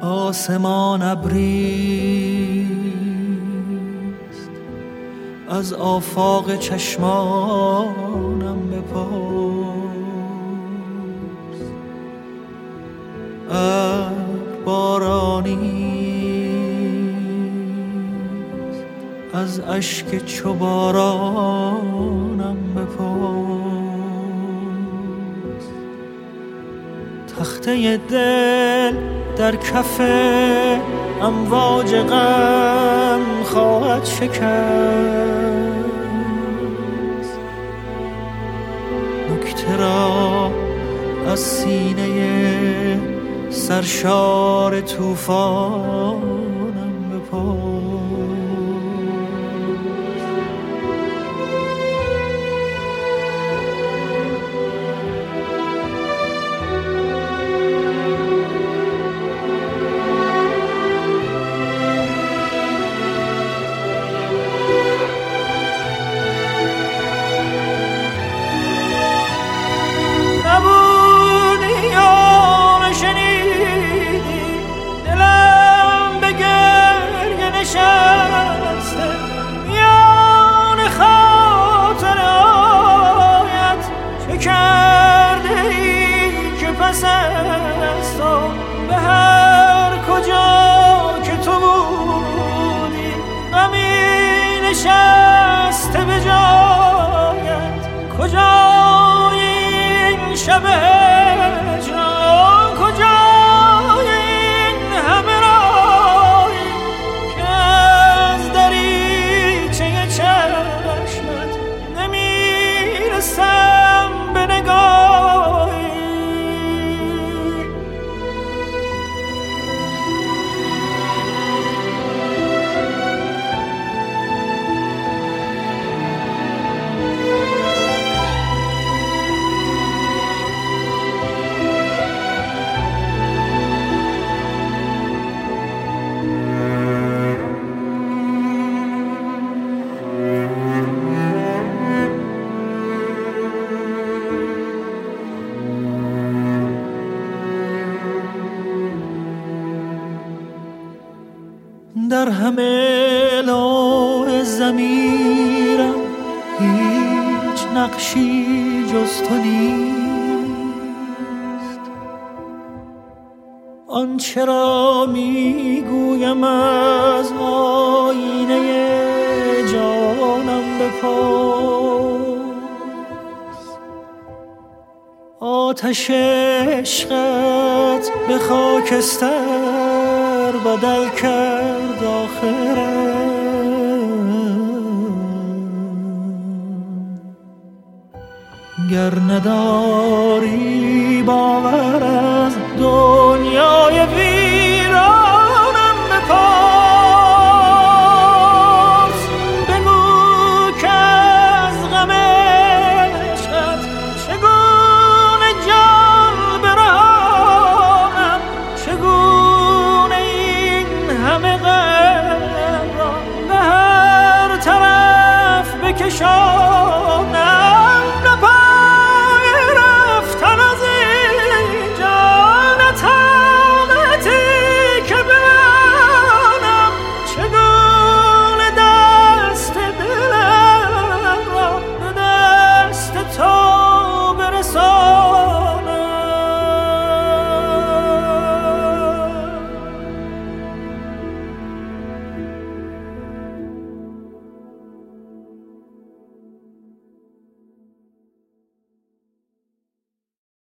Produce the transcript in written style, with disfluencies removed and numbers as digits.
آسمان ابریست، از آفاق چشمانم بپرس. بارانی از اشک چو بارانم بپرس. تخته دل در کف امواج غم خواهد شکست، نکته را از سینه سرشار طوفانم بپرس. به هر کجا که تو بودی غمی نشسته به جایت. کجای این شب هجران، کجای این همه راهی که از دریچه چشمت نمیرسم به نگاهی. در همه لوح ضمیرم هیچ نقشی جز تو نیست. آنچه را میگویم از آینه جانم بپرس. آتش عشقت به خاکستر بدل کرد آخرم. گر نداری